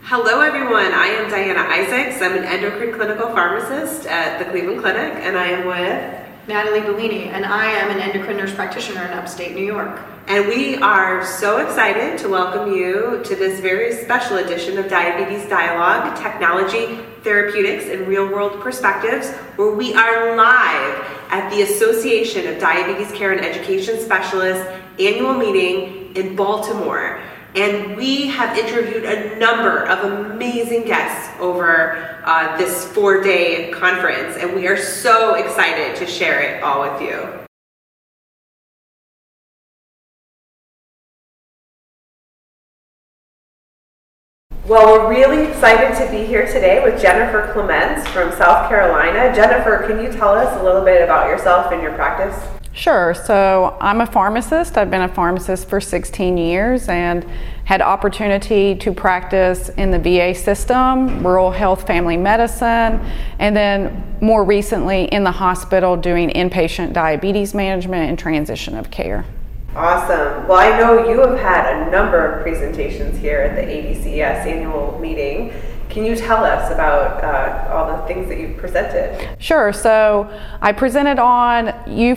Hello everyone, I am Diana Isaacs. I'm an endocrine clinical pharmacist at the Cleveland Clinic, and I am with Natalie Bellini, and I am an endocrine nurse practitioner in upstate New York. And we are so excited to welcome you to this very special edition of Diabetes Dialogue, Technology, Therapeutics, and Real-World Perspectives, where we are live at the Association of Diabetes Care and Education Specialists annual meeting in Baltimore. And we have interviewed a number of amazing guests over this 4-day conference, and we are so excited to share it all with you. Well, we're really excited to be here today with Jennifer Clements from South Carolina. Jennifer, can you tell us a little bit about yourself and your practice? Sure. So I'm a pharmacist. I've been a pharmacist for 16 years and had opportunity to practice in the VA system, rural health family medicine, and then more recently in the hospital doing inpatient diabetes management and transition of care. Awesome. Well, I know you have had a number of presentations here at the ADCS annual meeting. Can you tell us about all the things that you've presented? Sure. So I presented on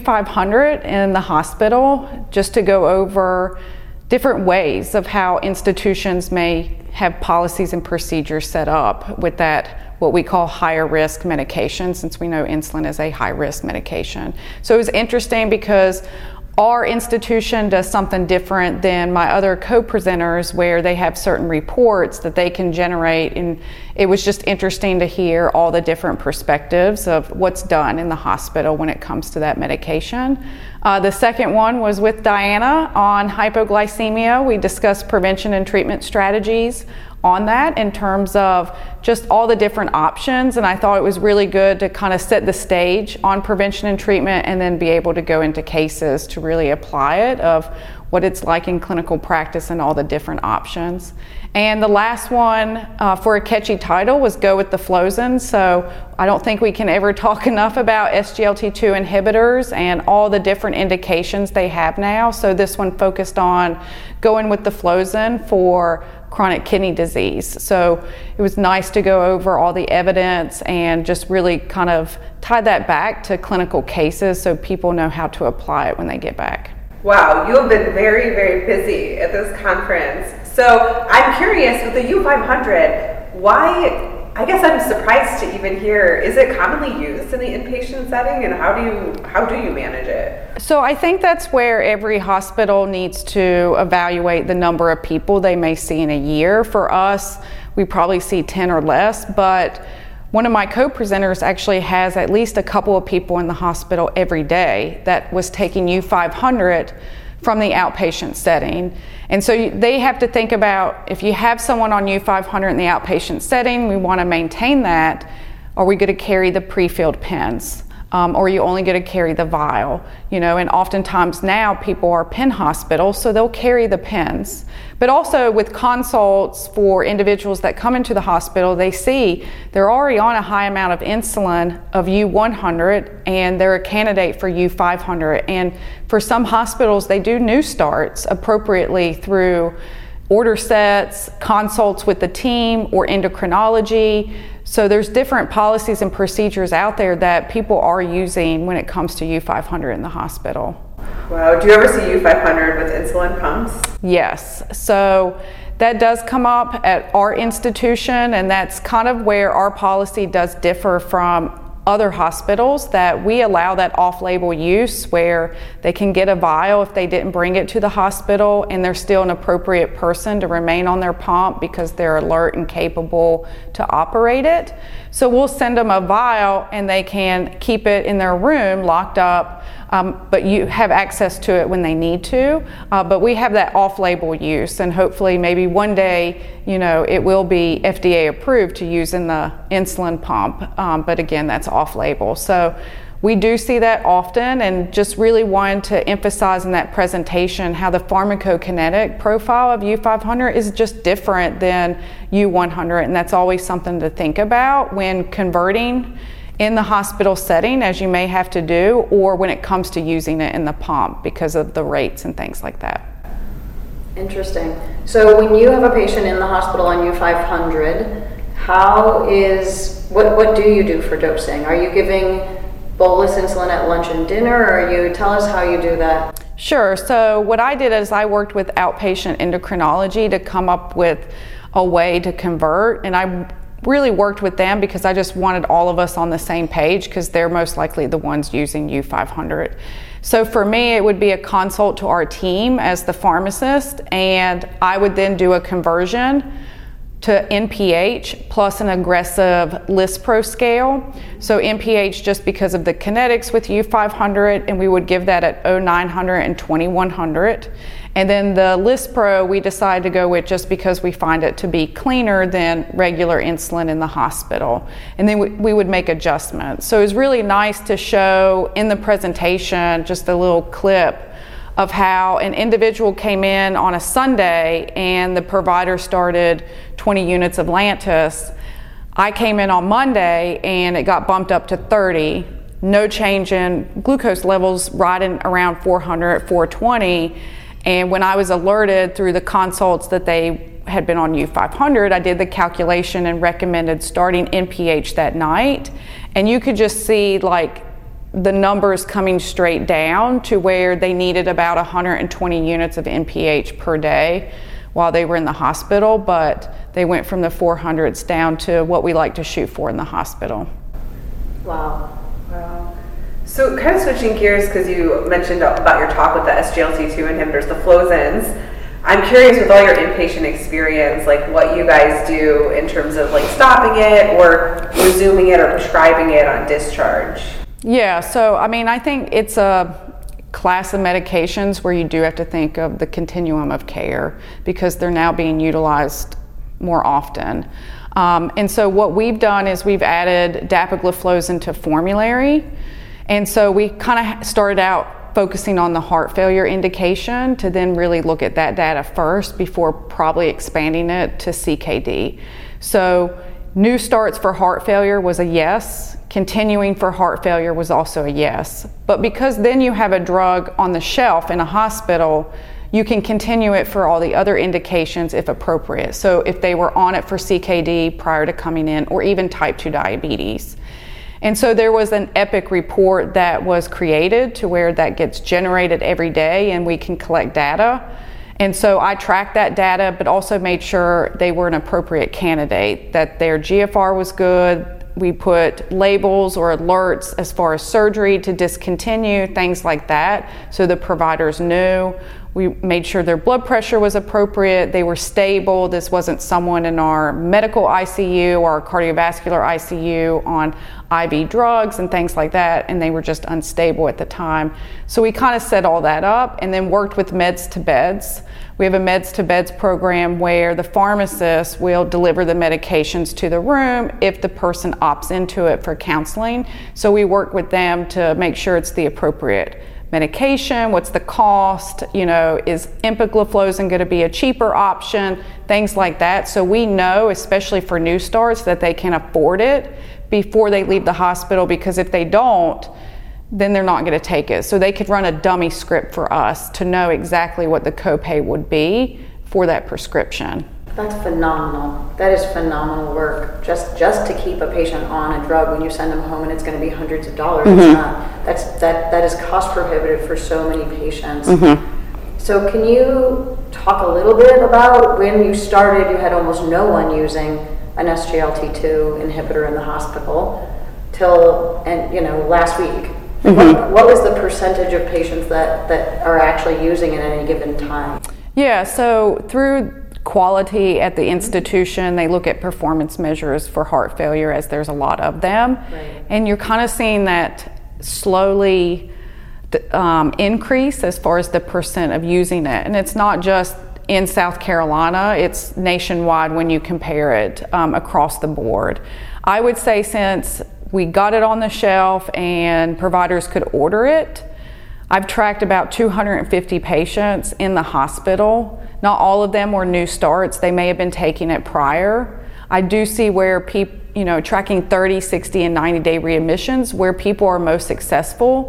U500 in the hospital just to go over different ways of how institutions may have policies and procedures set up with that, what we call higher risk medication, since we know insulin is a high risk medication. So it was interesting because our institution does something different than my other co-presenters where they have certain reports that they can generate, and it was just interesting to hear all the different perspectives of what's done in the hospital when it comes to that medication. The second one was with Diana on hypoglycemia. We discussed prevention and treatment strategies on that in terms of just all the different options, and I thought it was really good to kind of set the stage on prevention and treatment and then be able to go into cases to really apply it of what it's like in clinical practice and all the different options. And the last one for a catchy title was Go with the Flozin. So I don't think we can ever talk enough about SGLT2 inhibitors and all the different indications they have now. So this one focused on going with the Flozin for chronic kidney disease. So it was nice to go over all the evidence and just really kind of tie that back to clinical cases so people know how to apply it when they get back. Wow, you have been very, very busy at this conference. So I'm curious with the U500, why, I guess I'm surprised to even hear, is it commonly used in the inpatient setting, and how do you manage it? So I think that's where every hospital needs to evaluate the number of people they may see in a year. For us, we probably see 10 or less, but one of my co-presenters actually has at least a couple of people in the hospital every day that was taking U500 from the outpatient setting. And so they have to think about, if you have someone on U500 in the outpatient setting, we want to maintain that. Are we going to carry the pre-filled pens? Or are you only going to carry the vial? And oftentimes now people are pen hospitals, so they'll carry the pens. But also with consults for individuals that come into the hospital, they see they're already on a high amount of insulin of U100 and they're a candidate for U500. And for some hospitals, they do new starts appropriately through order sets, consults with the team, or endocrinology. So there's different policies and procedures out there that people are using when it comes to U500 in the hospital. Wow, do you ever see U500 with insulin pumps? Yes, so that does come up at our institution, and that's kind of where our policy does differ from other hospitals, that we allow that off-label use where they can get a vial if they didn't bring it to the hospital and they're still an appropriate person to remain on their pump because they're alert and capable to operate it. So we'll send them a vial and they can keep it in their room locked up, but you have access to it when they need to. But we have that off-label use, and hopefully maybe one day, it will be FDA approved to use in the insulin pump. But again, that's off-label. So we do see that often, and just really wanted to emphasize in that presentation how the pharmacokinetic profile of U500 is just different than U100, and that's always something to think about when converting in the hospital setting, as you may have to do, or when it comes to using it in the pump because of the rates and things like that. Interesting. So when you have a patient in the hospital on U500, what do you do for dosing? Are you giving bolus insulin at lunch and dinner, or tell us how you do that? Sure. So what I did is I worked with outpatient endocrinology to come up with a way to convert, and I really worked with them because I just wanted all of us on the same page because they're most likely the ones using U500. So for me, it would be a consult to our team as the pharmacist, and I would then do a conversion to NPH plus an aggressive Lispro scale. So NPH just because of the kinetics with U500, and we would give that at 0900 and 2100. And then the Lispro we decided to go with just because we find it to be cleaner than regular insulin in the hospital. And then we would make adjustments. So it was really nice to show in the presentation just a little clip of how an individual came in on a Sunday and the provider started 20 units of Lantus. I came in on Monday and it got bumped up to 30. No change in glucose levels, right in around 400, 420. And when I was alerted through the consults that they had been on U500, I did the calculation and recommended starting NPH that night. And you could just see like the numbers coming straight down to where they needed about 120 units of NPH per day while they were in the hospital, but they went from the 400s down to what we like to shoot for in the hospital. Wow. So kind of switching gears, because you mentioned about your talk with the SGLT2 inhibitors, the Flozins. I'm curious, with all your inpatient experience, like what you guys do in terms of like stopping it or resuming it or prescribing it on discharge. Yeah, so I mean, I think it's a class of medications where you do have to think of the continuum of care because they're now being utilized more often. And so what we've done is we've added dapagliflozin to formulary. And so we kind of started out focusing on the heart failure indication to then really look at that data first before probably expanding it to CKD. So new starts for heart failure was a yes. Continuing for heart failure was also a yes. But because then you have a drug on the shelf in a hospital, you can continue it for all the other indications if appropriate. So if they were on it for CKD prior to coming in, or even type 2 diabetes. And so there was an EPIC report that was created to where that gets generated every day and we can collect data. And so I tracked that data, but also made sure they were an appropriate candidate, that their GFR was good. We put labels or alerts as far as surgery to discontinue, things like that, so the providers knew. We made sure their blood pressure was appropriate, they were stable. This wasn't someone in our medical ICU or our cardiovascular ICU on IV drugs and things like that, and they were just unstable at the time. So we kind of set all that up and then worked with meds to beds. We have a meds to beds program where the pharmacist will deliver the medications to the room if the person opts into it for counseling. So we work with them to make sure it's the appropriate medication, what's the cost, is empagliflozin going to be a cheaper option, things like that. So we know, especially for new starts, that they can afford it before they leave the hospital, because if they don't, then they're not going to take it. So they could run a dummy script for us to know exactly what the copay would be for that prescription. That's phenomenal. That is phenomenal work. Just to keep a patient on a drug when you send them home and it's going to be hundreds of dollars. Mm-hmm. That is cost prohibitive for so many patients. Mm-hmm. So can you talk a little bit about when you started? You had almost no one using an SGLT2 inhibitor in the hospital till last week. Mm-hmm. What was the percentage of patients that are actually using it at any given time? Yeah, so through quality at the institution, they look at performance measures for heart failure, as there's a lot of them. Right. And you're kind of seeing that slowly increase as far as the percent of using it. And it's not just in South Carolina, it's nationwide when you compare it across the board. I would say since we got it on the shelf and providers could order it, I've tracked about 250 patients in the hospital. Not all of them were new starts. They may have been taking it prior. I do see where people, tracking 30, 60, and 90-day readmissions, where people are most successful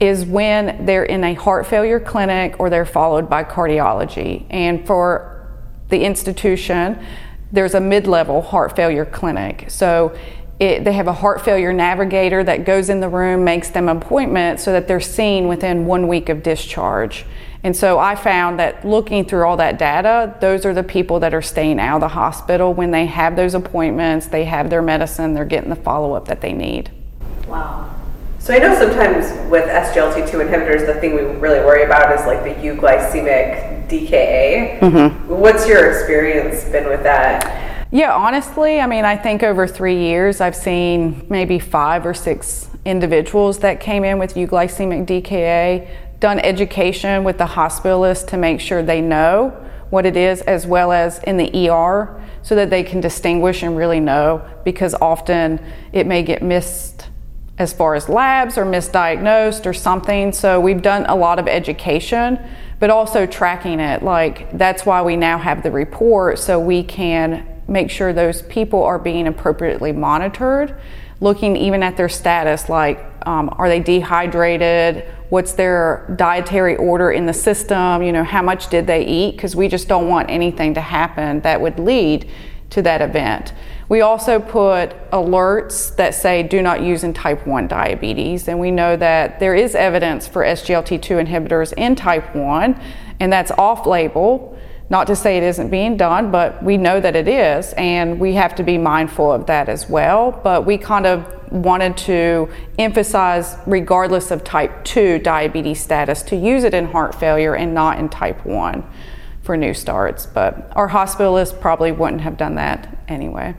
is when they're in a heart failure clinic or they're followed by cardiology. And for the institution, there's a mid-level heart failure clinic. So they have a heart failure navigator that goes in the room, makes them an appointment so that they're seen within 1 week of discharge. And so I found that looking through all that data, those are the people that are staying out of the hospital when they have those appointments, they have their medicine, they're getting the follow-up that they need. Wow. So I know sometimes with SGLT2 inhibitors, the thing we really worry about is like the euglycemic DKA. Mm-hmm. What's your experience been with that? Yeah, honestly, I mean, I think over 3 years, I've seen maybe 5 or 6 individuals that came in with euglycemic DKA, done education with the hospitalist to make sure they know what it is, as well as in the ER, so that they can distinguish and really know, because often it may get missed as far as labs or misdiagnosed or something. So we've done a lot of education, but also tracking it. Like, that's why we now have the report, so we can make sure those people are being appropriately monitored, looking even at their status, like are they dehydrated, what's their dietary order in the system, you know, how much did they eat, because we just don't want anything to happen that would lead to that event. We also put alerts that say do not use in type 1 diabetes, and we know that there is evidence for SGLT2 inhibitors in type 1, and that's off-label. Not to say it isn't being done, but we know that it is, and we have to be mindful of that as well. But we kind of wanted to emphasize, regardless of type 2 diabetes status, to use it in heart failure and not in type 1 for new starts. But our hospitalists probably wouldn't have done that anyway.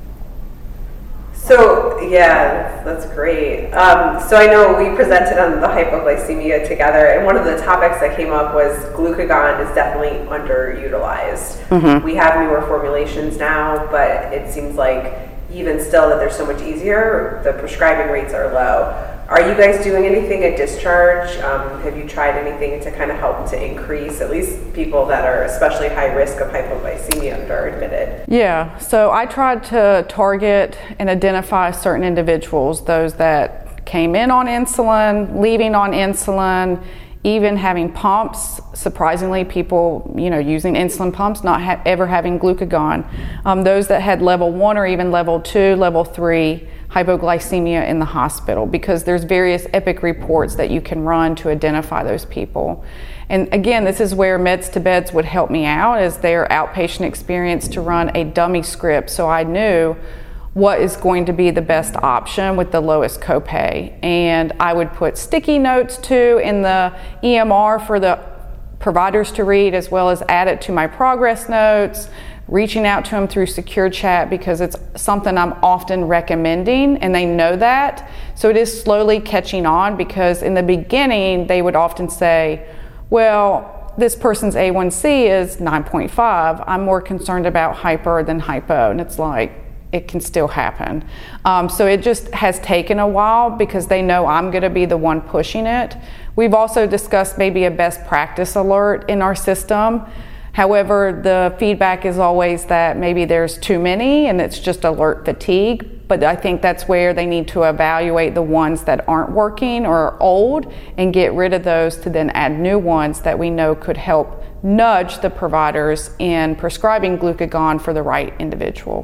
So, yeah, that's great. So I know we presented on the hypoglycemia together, and one of the topics that came up was glucagon is definitely underutilized. Mm-hmm. We have newer formulations now, but it seems like even still that they're so much easier, the prescribing rates are low. Are you guys doing anything at discharge? Have you tried anything to kind of help to increase at least people that are especially high risk of hypoglycemia and are admitted? Yeah, so I tried to target and identify certain individuals, those that came in on insulin, leaving on insulin, even having pumps. Surprisingly, people, you know, using insulin pumps, not ever having glucagon. Those that had level 1 or even level 2, level 3 hypoglycemia in the hospital, because there's various EPIC reports that you can run to identify those people. And again, this is where Meds to Beds would help me out, as their outpatient experience, to run a dummy script, so I knew what is going to be the best option with the lowest copay. And I would put sticky notes too in the EMR for the providers to read, as well as add it to my progress notes, reaching out to them through secure chat, because it's something I'm often recommending, and they know that. So it is slowly catching on, because in the beginning they would often say, well, this person's A1C is 9.5. I'm more concerned about hyper than hypo. And it's like, it can still happen. So it just has taken a while, because they know I'm going to be the one pushing it. We've also discussed maybe a best practice alert in our system. However, the feedback is always that maybe there's too many and it's just alert fatigue. But I think that's where they need to evaluate the ones that aren't working or are old and get rid of those, to then add new ones that we know could help nudge the providers in prescribing glucagon for the right individual.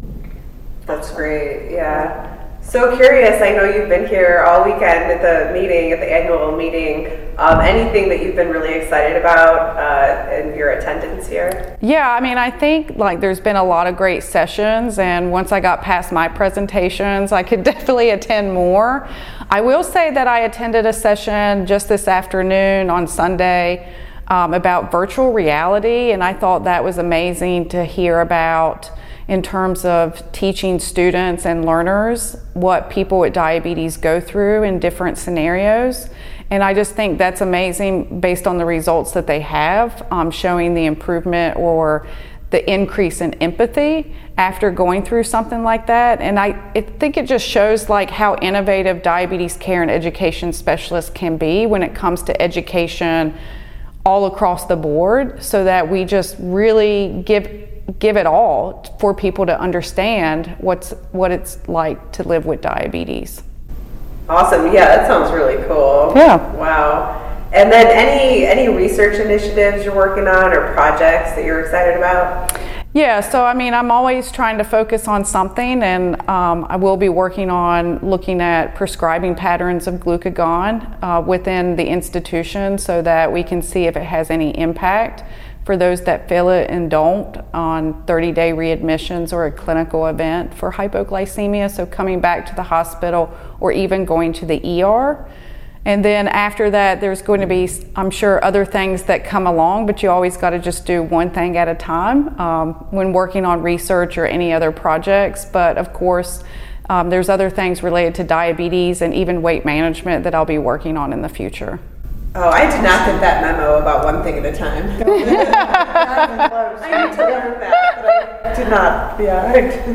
That's great, yeah. So curious, I know you've been here all weekend at the meeting, at the annual meeting. Anything that you've been really excited about in your attendance here? Yeah, I mean, I think like there's been a lot of great sessions, and once I got past my presentations, I could definitely attend more. I will say that I attended a session just this afternoon on Sunday about virtual reality, and I thought that was amazing to hear about, in terms of teaching students and learners what people with diabetes go through in different scenarios. And I just think that's amazing based on the results that they have, showing the improvement or the increase in empathy after going through something like that. And I think it just shows like how innovative diabetes care and education specialists can be when it comes to education all across the board, so that we just really give it all for people to understand what it's like to live with diabetes. Awesome. Yeah, that sounds really cool. Yeah. Wow. And then any research initiatives you're working on or projects that you're excited about? Yeah, so I mean, I'm always trying to focus on something, and I will be working on looking at prescribing patterns of glucagon within the institution so that we can see if it has any impact for those that fill it and don't on 30-day readmissions or a clinical event for hypoglycemia, so coming back to the hospital or even going to the ER. And then after that, there's going to be, I'm sure, other things that come along, but you always got to just do one thing at a time when working on research or any other projects. But of course, there's other things related to diabetes and even weight management that I'll be working on in the future. Oh, I did not get that memo about one thing at a time. I need to learn that, but I did not. Yeah.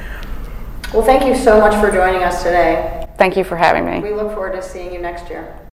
Well, thank you so much for joining us today. Thank you for having me. We look forward to seeing you next year.